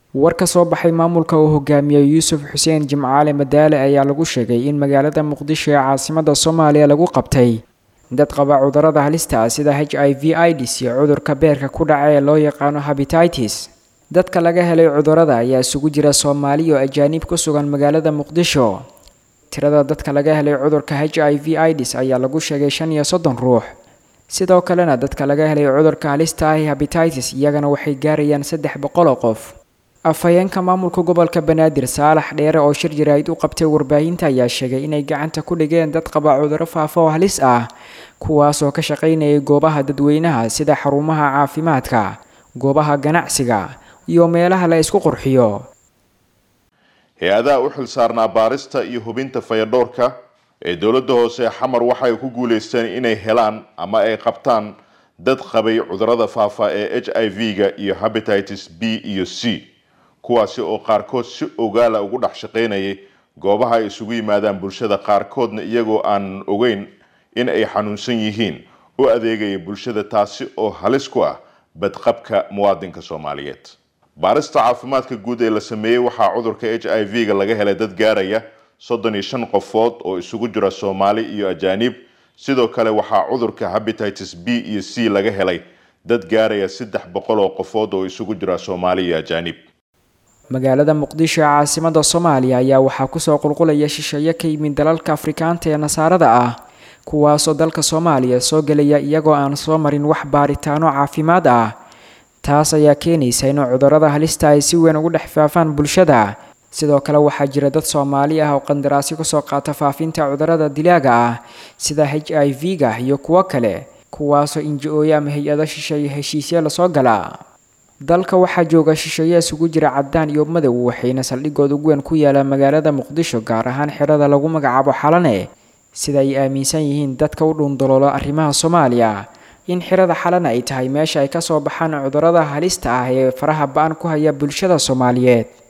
warka soo baxay maamulka uu hogaamiyay Yuusuf Xuseen Jimcaale Madaale ayaa lagu sheegay in magaalada Muqdisho ee caasimadda Soomaaliya lagu qabtay dad qaba cudurrada halista ah sida HIV/AIDS iyo cudurka beerka ku dhaca ee loo yaqaan hepatitis. dadka laga helay cudurrada ayaa isugu jira Soomaali iyo ajaanib ku sugan magaalada Muqdisho. tirada dadka laga helay cudurka HIV/AIDS ayaa lagu sheegay 35 ruux. sidoo kalena dadka laga helay cudurka halista ah hepatitis iyagana waxay gaarayaan 300 qof. afhayeenka maamulka gobolka Banaadir Saalax Dheere oo shir jirayd u qabtay warbaahinta ayaa sheegay inay gacanta ku dhigeen dad qaba cudurro faafa oo halis ah kuwaas oo ka shaqeynaya goobaha dadweynaha sida xarumaha caafimaadka, goobaha ganacsiga iyo meelaha la isku qurxiyo. hay-adaha u xilsaarnaa baarista iyo hubinta fayadhowrka ee dowladda hoose xamar waxay ku guuleysteen inay helaan ama ay qabtaan dad qabay cudurrada faafa ee HIV-ga iyo hepatitis B iyo C kuwaasi oo qaarkood si ogaala ugu dhex shaqeynayay goobaha ay isugu yimaadaan bulshada qaarkoodna iyagoo aan ogeyn in ay xanuunsan yihiin u adeegaya bulshada taasi oo halis ku ah badqabka muwaadinka Soomaaliyeed. baarista caafimaadka guud ee la sameeyay waxaa cudurka HIV-ga laga helay dad gaaraya 35 qofood oo isugu jira Soomaali iyo ajaanib. sidoo kale waxaa cudurka hepatitis B iyo C laga helay dad gaaraya 300 qofood oo isugu jira Soomaali iyo ajaanib. magaalada Muqdisho caasimadda Soomaaliya ayaa waxaa ku soo qulqulaya shisheeye ka yimid dalalka Afrikaanta ee Nasaarada ah kuwaas oo dalka Soomaaliya soo galaya iyagoo aan soo marin wax baaritaano caafimaad ah. taas ayaa keenaysa in cudurrada halista ay si weyn ugu dhex faafaan bulshada. sidoo kale waxaa jira dad Soomaali ah oo qandaraasyo ku soo qaata faafinta cudurrada dilaaga ah sida HIV-ga iyo kuwa kale kuwaas oo NGO ama hay'ado shisheeye heshiisyo la soo gala. dalka waxaa jooga shisheeye isugu jira cadaan iyo madow waxayna saldhigooda ugu weyn ku yaala magaalada Muqdisho gaar ahaan xirada lagu magacaabo Xalane sida ay aaminsan yihiin dadka u dhundaloolo arrimaha Soomaaliya in xirada Xalane ay tahay meesha ay ka soo baxaan cudurrada halista ah ee faraha ba'an ku haya bulshada Soomaaliyeed.